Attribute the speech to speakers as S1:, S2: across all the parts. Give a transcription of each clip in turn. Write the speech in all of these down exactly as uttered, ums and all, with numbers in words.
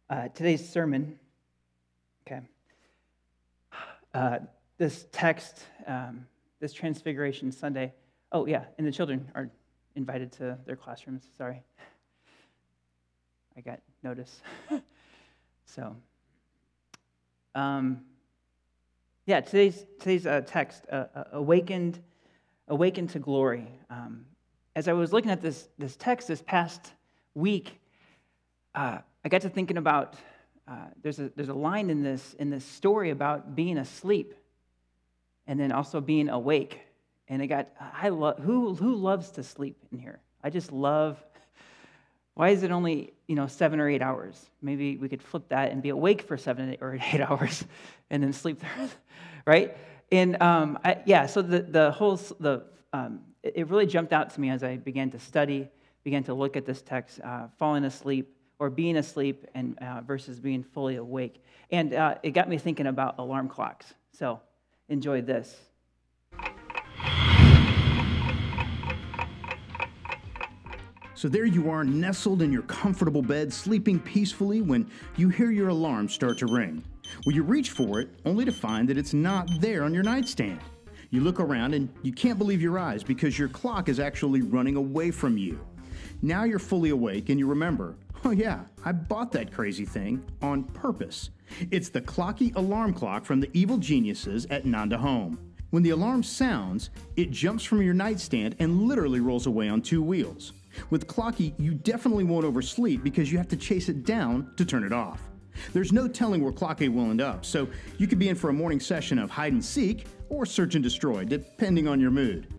S1: Uh, today's sermon, okay, uh, this text, um, this Transfiguration Sunday. Oh, yeah, and the children are invited to their classrooms. Sorry. I got notice. so, um, yeah, today's today's uh, text, uh, uh, awakened, awakened to glory. Um, as I was looking at this this text this past week, uh, I got to thinking about uh, there's a there's a line in this in this story about being asleep, and then also being awake. And I got I love who who loves to sleep in here. I just love. Why is it only, you know, seven or eight hours? Maybe we could flip that and be awake for seven or eight hours, and then sleep there, right? And um, I, yeah, so the the whole the um, it really jumped out to me as I began to study, began to look at this text, uh, falling asleep or being asleep, and uh, versus being fully awake, and uh, it got me thinking about alarm clocks. So enjoy this.
S2: So there you are, nestled in your comfortable bed, sleeping peacefully when you hear your alarm start to ring. Well, you reach for it, only to find that it's not there on your nightstand. You look around and you can't believe your eyes because your clock is actually running away from you. Now you're fully awake and you remember, oh yeah, I bought that crazy thing on purpose. It's the Clocky alarm clock from the evil geniuses at Nanda Home. When the alarm sounds, it jumps from your nightstand and literally rolls away on two wheels. With Clocky, you definitely won't oversleep because you have to chase it down to turn it off. There's no telling where Clocky will end up, so you could be in for a morning session of hide and seek or search and destroy, depending on your mood.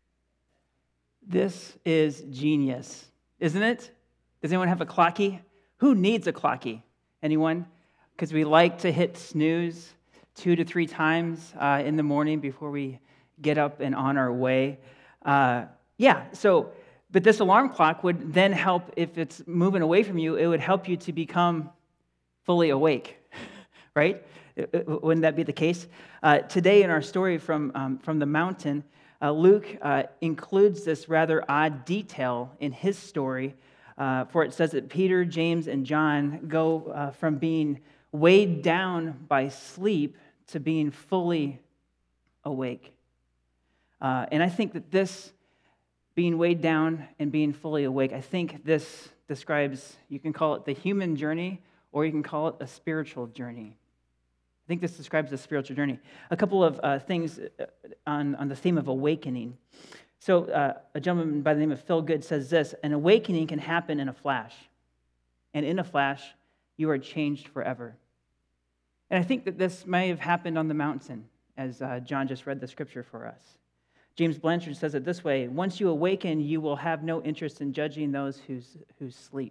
S1: This is genius, isn't it? Does anyone have a Clocky? Who needs a Clocky? Anyone? Because we like to hit snooze two to three times uh, in the morning before we get up and on our way. Uh, yeah, so... But this alarm clock would then help, if it's moving away from you, it would help you to become fully awake, right? Wouldn't that be the case? Uh, today in our story from, um, from the mountain, uh, Luke uh, includes this rather odd detail in his story, uh, for it says that Peter, James, and John go uh, from being weighed down by sleep to being fully awake. Uh, and I think that this being weighed down and being fully awake, I think this describes, you can call it the human journey, or you can call it a spiritual journey. I think this describes the spiritual journey. A couple of uh, things on, on the theme of awakening. So uh, a gentleman by the name of Phil Good says this: an awakening can happen in a flash. And in a flash, you are changed forever. And I think that this may have happened on the mountain, as uh, John just read the scripture for us. James Blanchard says it this way: once you awaken, you will have no interest in judging those who, who sleep.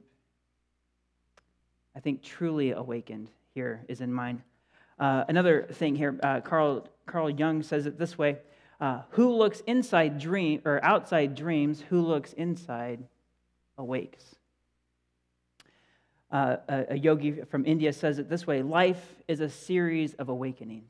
S1: I think truly awakened here is in mind. Uh, another thing here, uh, Carl Carl Jung says it this way: uh, who looks inside dream or outside dreams, who looks inside awakes. Uh, a, a yogi from India says it this way: life is a series of awakenings.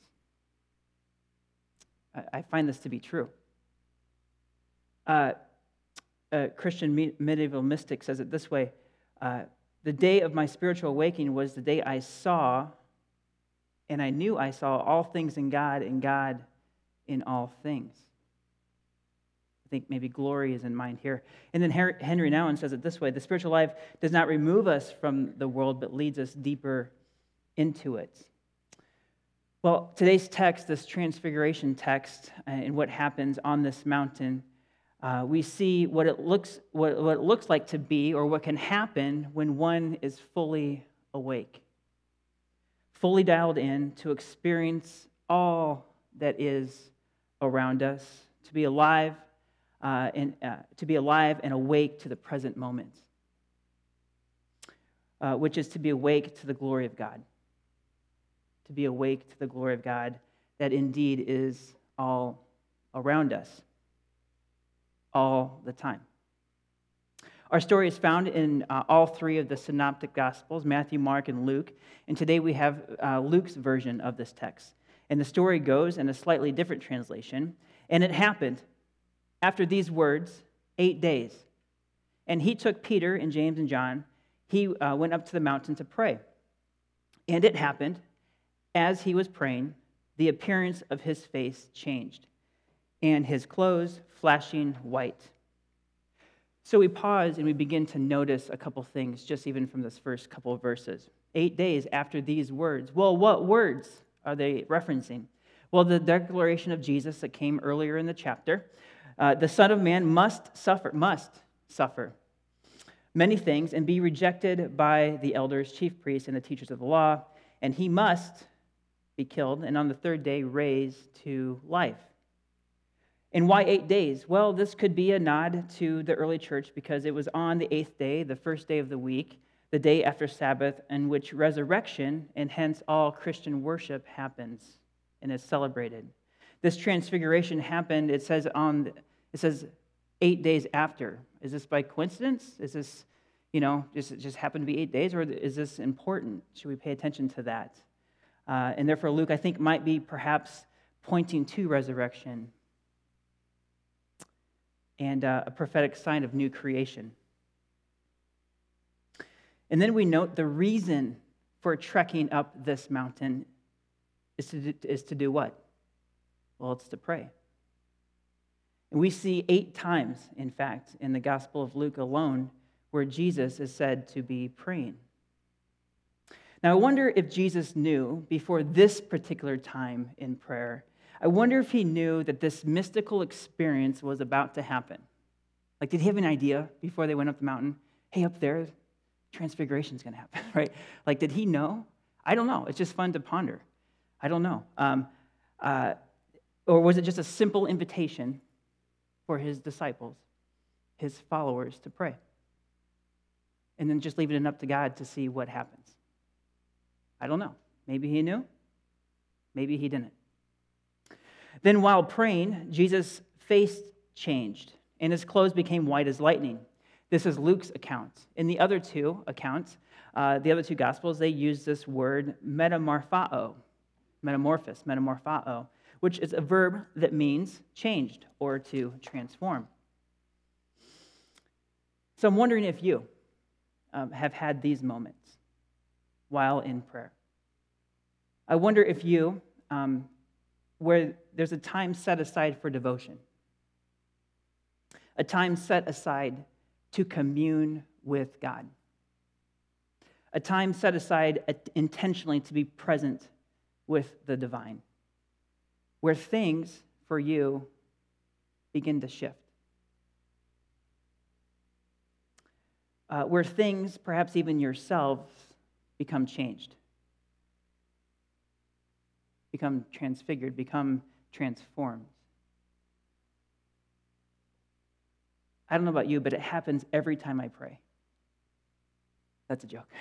S1: I, I find this to be true. Uh, a Christian me- medieval mystic says it this way: uh, the day of my spiritual awakening was the day I saw, and I knew I saw all things in God and God in all things. I think maybe glory is in mind here. And then Henry Nouwen says it this way: the spiritual life does not remove us from the world, but leads us deeper into it. Well, today's text, this transfiguration text, and what happens on this mountain, Uh, we see what it looks what, what it looks like to be, or what can happen when one is fully awake, fully dialed in to experience all that is around us, to be alive uh, and uh, to be alive and awake to the present moment, uh, which is to be awake to the glory of God, to be awake to the glory of God that indeed is all around us. All the time. Our story is found in uh, all three of the synoptic gospels, Matthew, Mark, and Luke. And today we have uh, Luke's version of this text. And the story goes in a slightly different translation. And it happened after these words, eight days. And he took Peter and James and John. He uh, went up to the mountain to pray. And it happened, as he was praying, the appearance of his face changed, and his clothes flashing white. So we pause and we begin to notice a couple things, just even from this first couple of verses. Eight days after these words. Well, what words are they referencing? Well, the declaration of Jesus that came earlier in the chapter. Uh, the Son of Man must suffer, must suffer many things and be rejected by the elders, chief priests, and the teachers of the law, and he must be killed, and on the third day raised to life. And why eight days? Well, this could be a nod to the early church because it was on the eighth day, the first day of the week, the day after Sabbath, in which resurrection and hence all Christian worship happens and is celebrated. This transfiguration happened, it says on, it says eight days after. Is this by coincidence? Is this, you know, just it just happened to be eight days, or is this important? Should we pay attention to that? Uh, and therefore, Luke, I think, might be perhaps pointing to resurrection and uh, a prophetic sign of new creation. And then we note the reason for trekking up this mountain is to do, is to do what? Well, it's to pray. And we see eight times, in fact, in the Gospel of Luke alone, where Jesus is said to be praying. Now, I wonder if Jesus knew before this particular time in prayer, I wonder if he knew that this mystical experience was about to happen. Like, did he have an idea before they went up the mountain? Hey, up there, transfiguration is going to happen, right? Like, did he know? I don't know. It's just fun to ponder. I don't know. Um, uh, or was it just a simple invitation for his disciples, his followers, to pray? And then just leaving it up to God to see what happens. I don't know. Maybe he knew. Maybe he didn't. Then while praying, Jesus' face changed, and his clothes became white as lightning. This is Luke's account. In the other two accounts, uh, the other two Gospels, they use this word metamorphao, metamorphos, metamorphao, which is a verb that means changed or to transform. So I'm wondering if you um, have had these moments while in prayer. I wonder if you, um, where there's a time set aside for devotion, a time set aside to commune with God, a time set aside intentionally to be present with the divine, where things for you begin to shift, uh, where things, perhaps even yourselves, become changed, become transfigured, become transformed. I don't know about you, but it happens every time I pray. That's a joke.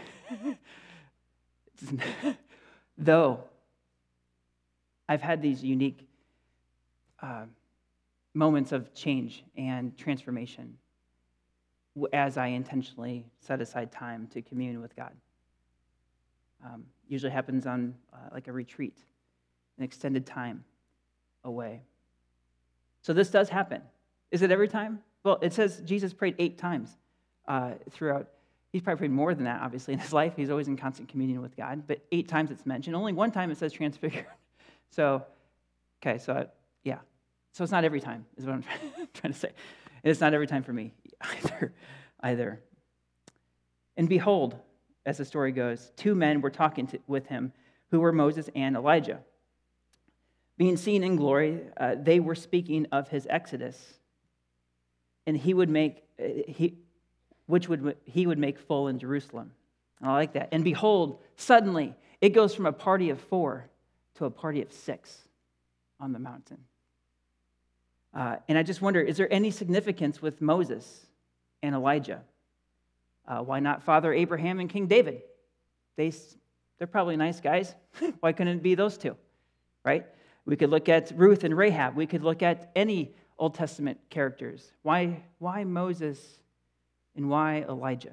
S1: Though I've had these unique uh, moments of change and transformation as I intentionally set aside time to commune with God. Um, usually happens on uh, like a retreat, an extended time away. So this does happen. Is it every time? Well, it says Jesus prayed eight times uh, throughout. He's probably prayed more than that, obviously, in his life. He's always in constant communion with God. But eight times it's mentioned. Only one time it says transfigured. So, okay, so uh, yeah. So it's not every time, is what I'm trying to say. And it's not every time for me either. either. And behold, as the story goes, two men were talking to, with him, who were Moses and Elijah. Being seen in glory, uh, they were speaking of his exodus, and he would make uh, he, which would he would make full in Jerusalem. And I like that. And behold, suddenly it goes from a party of four to a party of six on the mountain. Uh, and I just wonder, is there any significance with Moses and Elijah? Uh, why not Father Abraham and King David? They, they're probably nice guys. Why couldn't it be those two, right? We could look at Ruth and Rahab. We could look at any Old Testament characters. Why, why Moses and why Elijah?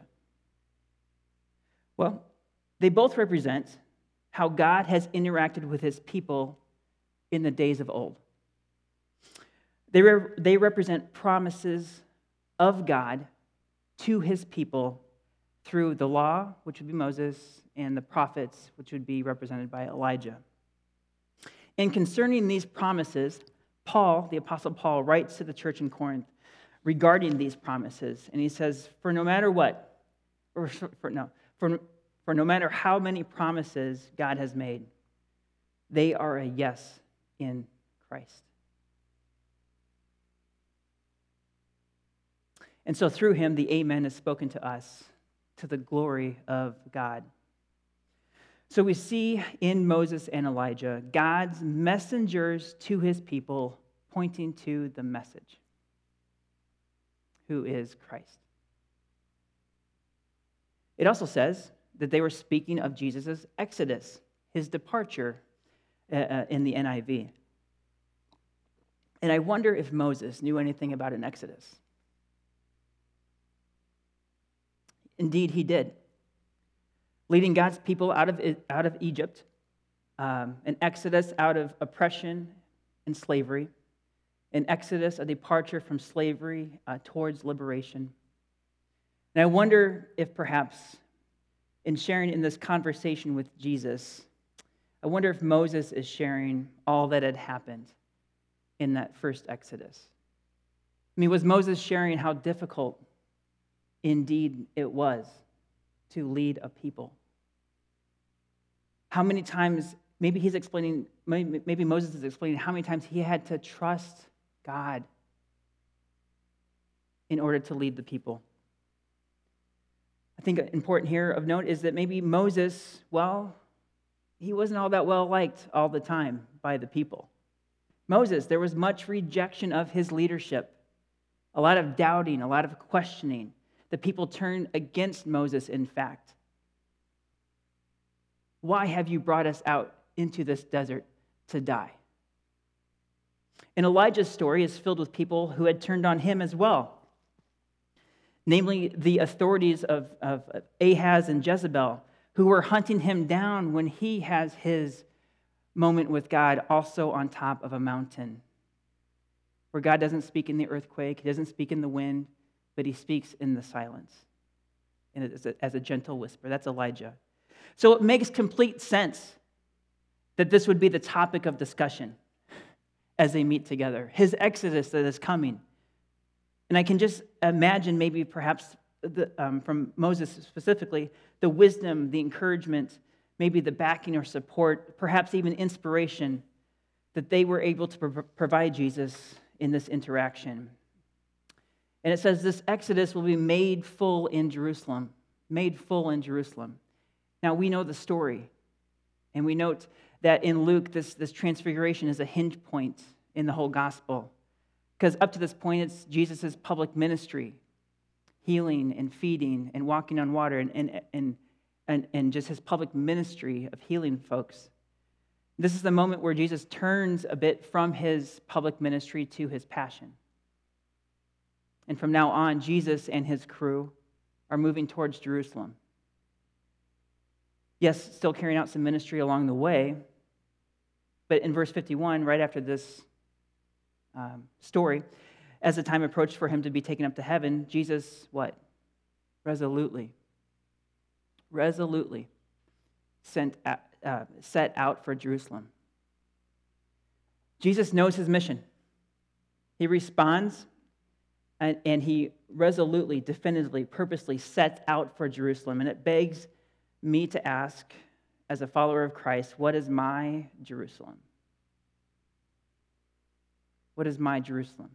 S1: Well, they both represent how God has interacted with his people in the days of old. They, re- they represent promises of God to his people through the law, which would be Moses, and the prophets, which would be represented by Elijah. And concerning these promises, Paul, the Apostle Paul, writes to the church in Corinth regarding these promises. And he says, for no matter what, or for, no, for, for no matter how many promises God has made, they are a yes in Christ. And so through him, the amen is spoken to us to the glory of God. So we see in Moses and Elijah, God's messengers to his people pointing to the message, who is Christ. It also says that they were speaking of Jesus' exodus, his departure uh, in the N I V. And I wonder if Moses knew anything about an exodus. Indeed, he did. Leading God's people out of, out of Egypt, um, an exodus out of oppression and slavery, an exodus, a departure from slavery uh, towards liberation. And I wonder if perhaps in sharing in this conversation with Jesus, I wonder if Moses is sharing all that had happened in that first exodus. I mean, was Moses sharing how difficult indeed it was to lead a people? How many times, maybe he's explaining, maybe Moses is explaining how many times he had to trust God in order to lead the people. I think important here of note is that maybe Moses, well, he wasn't all that well liked all the time by the people. Moses, there was much rejection of his leadership, a lot of doubting, a lot of questioning. The people turned against Moses, in fact. Why have you brought us out into this desert to die? And Elijah's story is filled with people who had turned on him as well, namely the authorities of, of Ahaz and Jezebel, who were hunting him down when he has his moment with God also on top of a mountain, where God doesn't speak in the earthquake, he doesn't speak in the wind, but he speaks in the silence, and as a, as a gentle whisper. That's Elijah. So it makes complete sense that this would be the topic of discussion as they meet together, his exodus that is coming. And I can just imagine maybe perhaps the, um, from Moses specifically, the wisdom, the encouragement, maybe the backing or support, perhaps even inspiration that they were able to pro- provide Jesus in this interaction. And it says this exodus will be made full in Jerusalem, made full in Jerusalem. Now, we know the story, and we note that in Luke, this, this transfiguration is a hinge point in the whole gospel, because up to this point, it's Jesus' public ministry, healing and feeding and walking on water, and, and, and, and, and just his public ministry of healing folks. This is the moment where Jesus turns a bit from his public ministry to his passion. And from now on, Jesus and his crew are moving towards Jerusalem. Yes, still carrying out some ministry along the way, but in verse fifty-one, right after this um, story, as the time approached for him to be taken up to heaven, Jesus, what? Resolutely, resolutely sent out, uh, set out for Jerusalem. Jesus knows his mission. He responds, and, and he resolutely, definitively, purposely sets out for Jerusalem. And it begs me to ask, as a follower of Christ, what is my Jerusalem? What is my Jerusalem?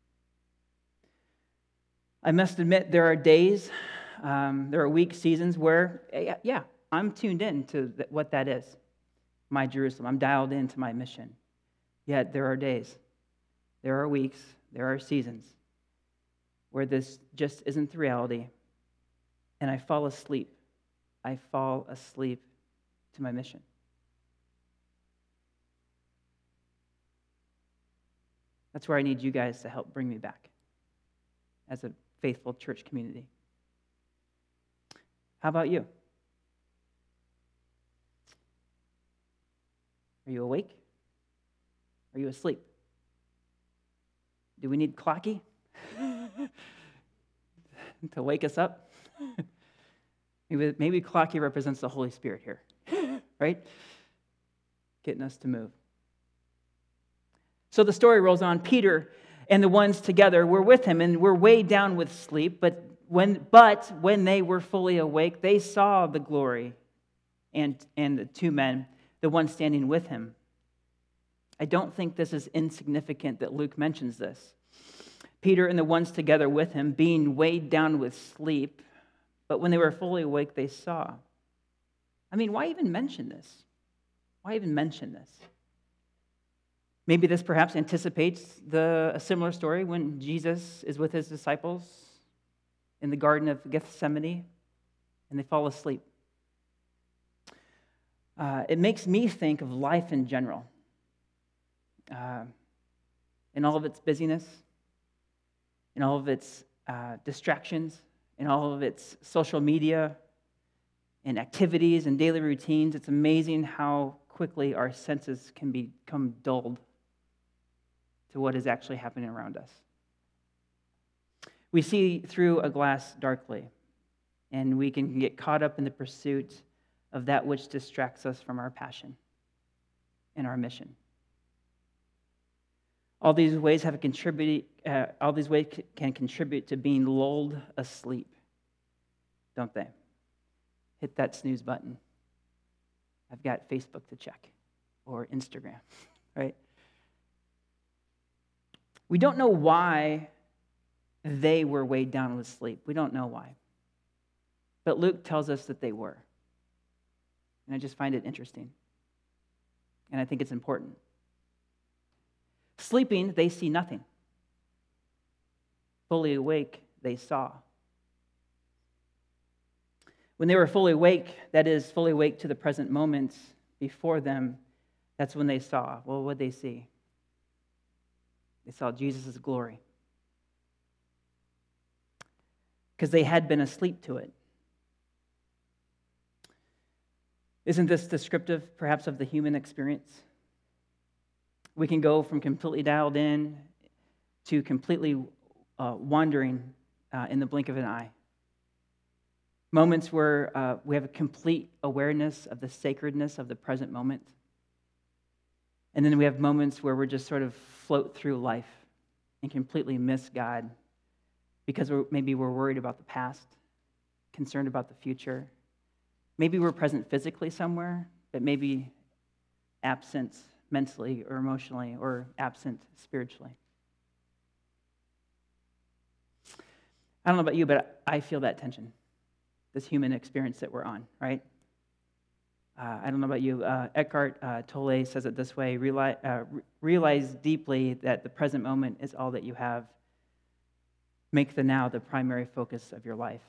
S1: I must admit, there are days, um, there are weeks, seasons where, yeah, yeah, I'm tuned in to th- what that is, my Jerusalem. I'm dialed into my mission. Yet there are days, there are weeks, there are seasons where this just isn't the reality, and I fall asleep. I fall asleep to my mission. That's where I need you guys to help bring me back as a faithful church community. How about you? Are you awake? Are you asleep? Do we need Clocky to wake us up? Maybe, maybe clocky represents the Holy Spirit here, right? Getting us to move. So the story rolls on. Peter and the ones together were with him and were weighed down with sleep, but when, but when they were fully awake, they saw the glory and, and the two men, the one standing with him. I don't think this is insignificant that Luke mentions this. Peter and the ones together with him being weighed down with sleep, but when they were fully awake, they saw. I mean, why even mention this? Why even mention this? Maybe this perhaps anticipates the, a similar story when Jesus is with his disciples in the Garden of Gethsemane and they fall asleep. Uh, it makes me think of life in general. Uh, in all of its busyness, in all of its uh, distractions, in all of its social media and activities and daily routines, it's amazing how quickly our senses can become dulled to what is actually happening around us. We see through a glass darkly, and we can get caught up in the pursuit of that which distracts us from our passion and our mission. All these ways have a contribute. Uh, all these ways can contribute to being lulled asleep, don't they? Hit that snooze button. I've got Facebook to check, or Instagram, right? We don't know why they were weighed down with sleep. We don't know why. But Luke tells us that they were. And I just find it interesting. And I think it's important. Sleeping, they see nothing. Fully awake, they saw. When they were fully awake, that is, fully awake to the present moment before them, that's when they saw. Well, what did they see? They saw Jesus' glory. Because they had been asleep to it. Isn't this descriptive, perhaps, of the human experience? We can go from completely dialed in to completely uh, wandering uh, in the blink of an eye. Moments where uh, we have a complete awareness of the sacredness of the present moment. And then we have moments where we're just sort of float through life and completely miss God because we're, maybe we're worried about the past, concerned about the future. Maybe we're present physically somewhere, but maybe absent mentally or emotionally or absent spiritually. I don't know about you, but I feel that tension, this human experience that we're on, right? Uh, I don't know about you. Uh, Eckhart uh, Tolle says it this way, realize, uh, realize deeply that the present moment is all that you have. Make the now the primary focus of your life.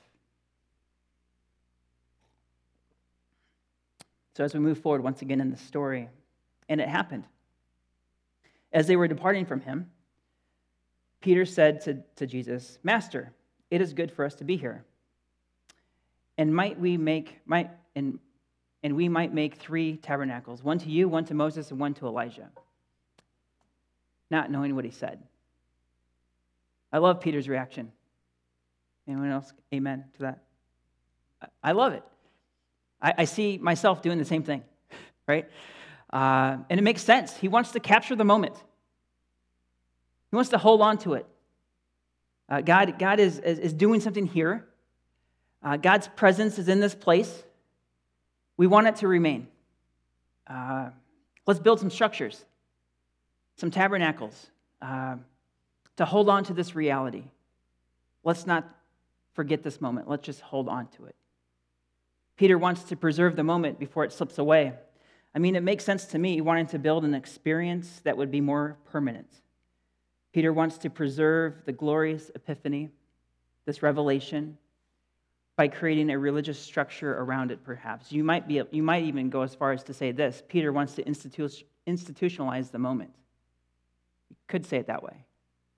S1: So as we move forward once again in the story, and it happened. As they were departing from him, Peter said to, to Jesus, "Master, it is good for us to be here. And might we make might and and we might make three tabernacles, one to you, one to Moses, and one to Elijah." Not knowing what he said. I love Peter's reaction. Anyone else? Amen to that? I love it. I, I see myself doing the same thing, right? Uh, and it makes sense. He wants to capture the moment. He wants to hold on to it. Uh, God, God is, is, is doing something here. Uh, God's presence is in this place. We want it to remain. Uh, let's build some structures, some tabernacles, uh, to hold on to this reality. Let's not forget this moment. Let's just hold on to it. Peter wants to preserve the moment before it slips away. I mean, it makes sense to me, wanting to build an experience that would be more permanent. Peter wants to preserve the glorious epiphany, this revelation, by creating a religious structure around it, perhaps. You might be, you might even go as far as to say this: Peter wants to institu- institutionalize the moment. You could say it that way.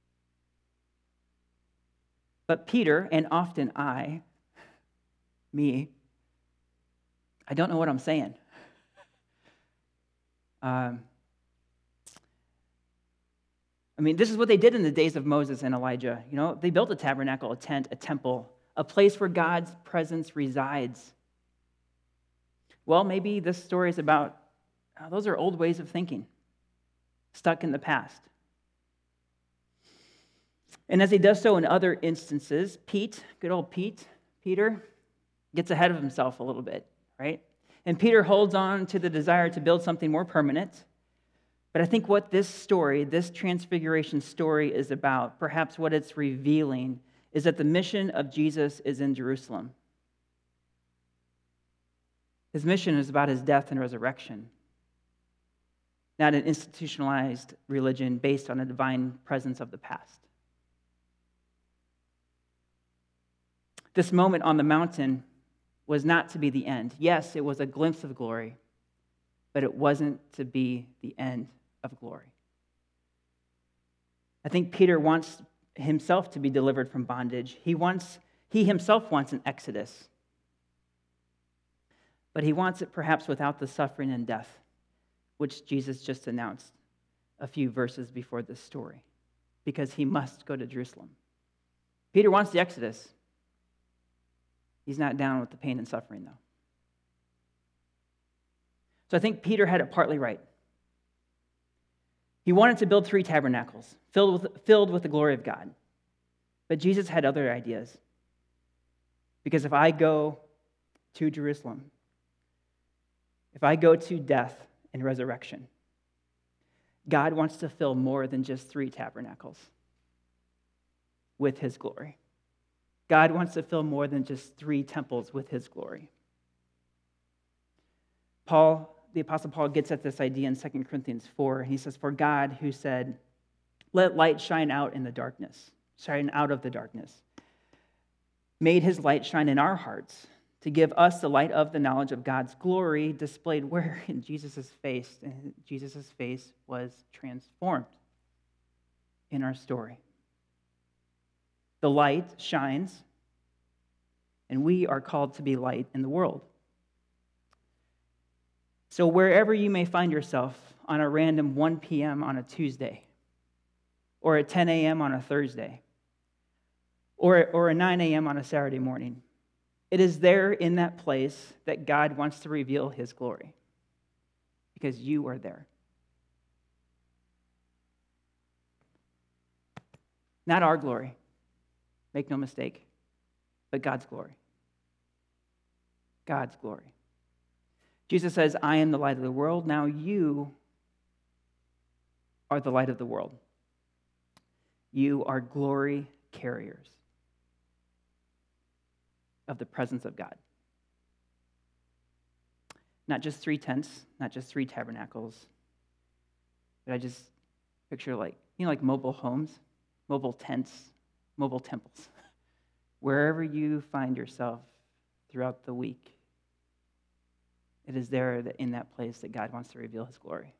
S1: But Peter, and often I, me, I don't know what I'm saying. Um, I mean, this is what they did in the days of Moses and Elijah. You know, they built a tabernacle, a tent, a temple, a place where God's presence resides Well, maybe this story is about uh, those are old ways of thinking, stuck in the past. And as he does so in other instances, Pete, good old Pete, Peter, gets ahead of himself a little bit, right? And Peter holds on to the desire to build something more permanent. But I think what this story, this transfiguration story is about, perhaps what it's revealing, is that the mission of Jesus is in Jerusalem. His mission is about his death and resurrection, not an institutionalized religion based on a divine presence of the past. This moment on the mountain was not to be the end. Yes, it was a glimpse of glory, but it wasn't to be the end of glory. I think Peter wants himself to be delivered from bondage. He wants, he himself wants an exodus, but he wants it perhaps without the suffering and death, which Jesus just announced a few verses before this story, because he must go to Jerusalem. Peter wants the exodus. He's not down with the pain and suffering, though. So I think Peter had it partly right. He wanted to build three tabernacles filled with, filled with the glory of God. But Jesus had other ideas. Because if I go to Jerusalem, if I go to death and resurrection, God wants to fill more than just three tabernacles with his glory. God wants to fill more than just three temples with his glory. Paul, the Apostle Paul, gets at this idea in Second Corinthians four. He says, "For God, who said, 'Let light shine out in the darkness, shine out of the darkness,' made his light shine in our hearts to give us the light of the knowledge of God's glory displayed where? In Jesus' face. And Jesus' face was transformed in our story. The light shines, and we are called to be light in the world. So wherever you may find yourself on a random one p.m. on a Tuesday, or at ten a.m. on a Thursday, or, or a nine a.m. on a Saturday morning, it is there in that place that God wants to reveal his glory, because you are there. Not our glory, make no mistake, but God's glory. God's glory. Jesus says, "I am the light of the world." Now you are the light of the world. You are glory carriers of the presence of God. Not just three tents, not just three tabernacles, but I just picture like, you know, like mobile homes, mobile tents, mobile temples. Wherever you find yourself throughout the week, it is there that in that place that God wants to reveal his glory.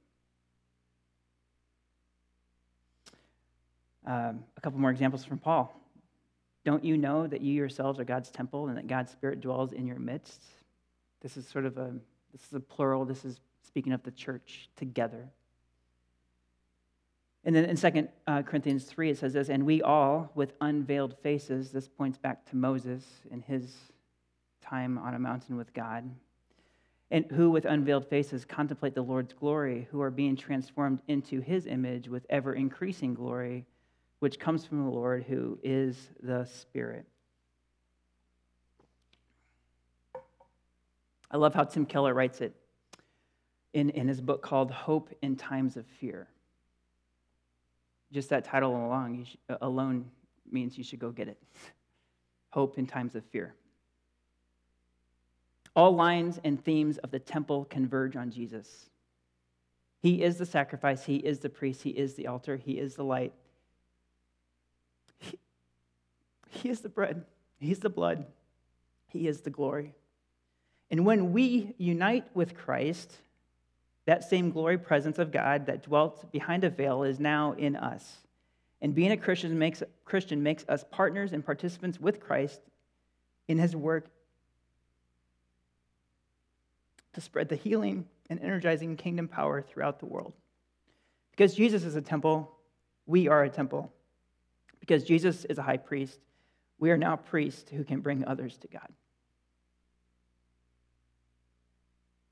S1: Um, a couple more examples from Paul. Don't you know that you yourselves are God's temple and that God's Spirit dwells in your midst? This is sort of a, this is a plural. This is speaking of the church together. And then in Second Corinthians three, it says this, "And we all, with unveiled faces," this points back to Moses in his time on a mountain with God, "and who with unveiled faces contemplate the Lord's glory, who are being transformed into his image with ever-increasing glory, which comes from the Lord, who is the Spirit." I love how Tim Keller writes it in, in his book called Hope in Times of Fear. Just that title alone, you should, alone means you should go get it. Hope in Times of Fear. All lines and themes of the temple converge on Jesus. He is the sacrifice. He is the priest. He is the altar. He is the light. He, he is the bread. He's the blood. He is the glory. And when we unite with Christ, that same glory presence of God that dwelt behind a veil is now in us. And being a Christian makes, Christian makes us partners and participants with Christ in his work to spread the healing and energizing kingdom power throughout the world. Because Jesus is a temple, we are a temple. Because Jesus is a high priest, we are now priests who can bring others to God.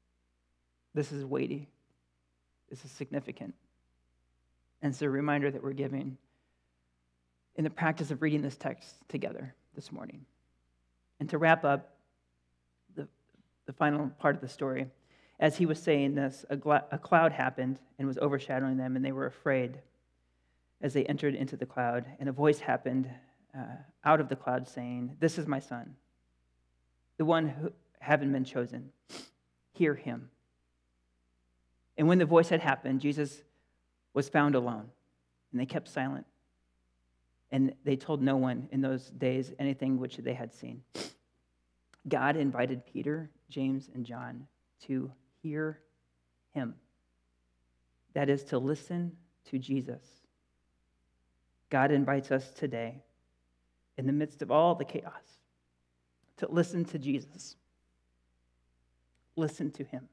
S1: This is weighty. This is significant. And it's a reminder that we're giving in the practice of reading this text together this morning. And to wrap up the, the final part of the story, as he was saying this, a, gla- a cloud happened and was overshadowing them, and they were afraid as they entered into the cloud. And a voice happened uh, out of the cloud saying, "This is my son, the one who haven't been chosen. Hear him." And when the voice had happened, Jesus was found alone, and they kept silent. And they told no one in those days anything which they had seen. God invited Peter, James, and John to hear him. That is, to listen to Jesus. God invites us today, in the midst of all the chaos, to listen to Jesus. Listen to him.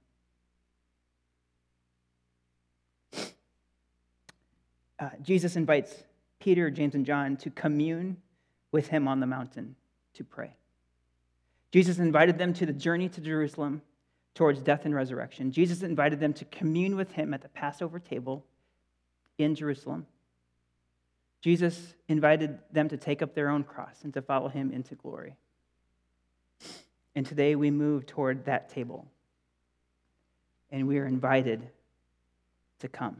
S1: Uh, Jesus invites Peter, James, and John to commune with him on the mountain to pray. Jesus invited them to the journey to Jerusalem towards death and resurrection. Jesus invited them to commune with him at the Passover table in Jerusalem. Jesus invited them to take up their own cross and to follow him into glory. And today we move toward that table, and we are invited to come.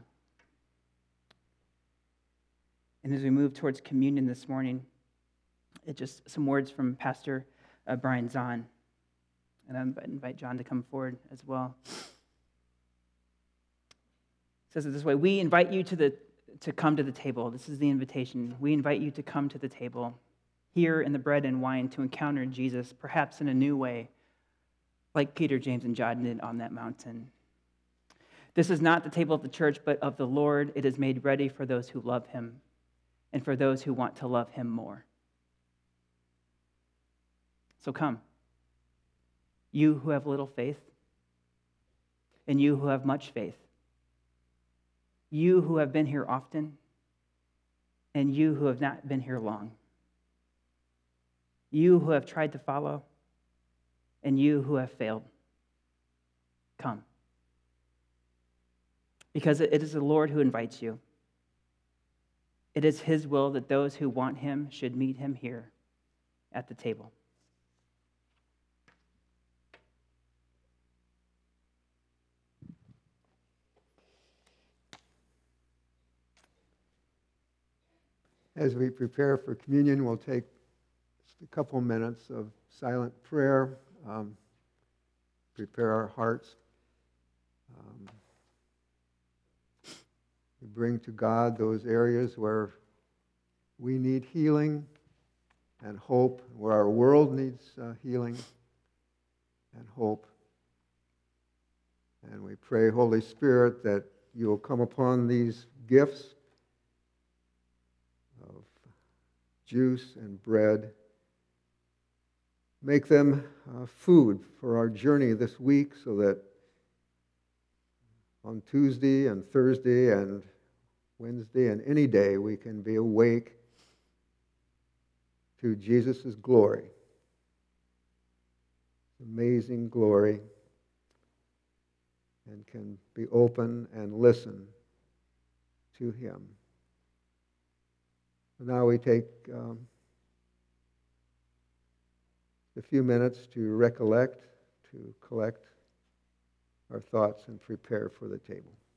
S1: And as we move towards communion this morning, it's just some words from Pastor uh, Brian Zahn. And I invite John to come forward as well. It says it this way: we invite you to the to come to the table. This is the invitation. We invite you to come to the table, here in the bread and wine, to encounter Jesus, perhaps in a new way, like Peter, James, and John did on that mountain. This is not the table of the church, but of the Lord. It is made ready for those who love him and for those who want to love him more. So come, you who have little faith, and you who have much faith, you who have been here often, and you who have not been here long, you who have tried to follow, and you who have failed. Come. Because it is the Lord who invites you. It is his will that those who want him should meet him here at the table.
S3: As we prepare for communion, we'll take just a couple minutes of silent prayer, um, prepare our hearts. Um, we bring to God those areas where we need healing and hope, where our world needs uh, healing and hope. And we pray, Holy Spirit, that you will come upon these gifts of juice and bread. Make them uh, food for our journey this week, so that on Tuesday and Thursday and Wednesday and any day we can be awake to Jesus' glory. Amazing glory, and can be open and listen to him. Now we take um, a few minutes to recollect, to collect our thoughts and prepare for the table.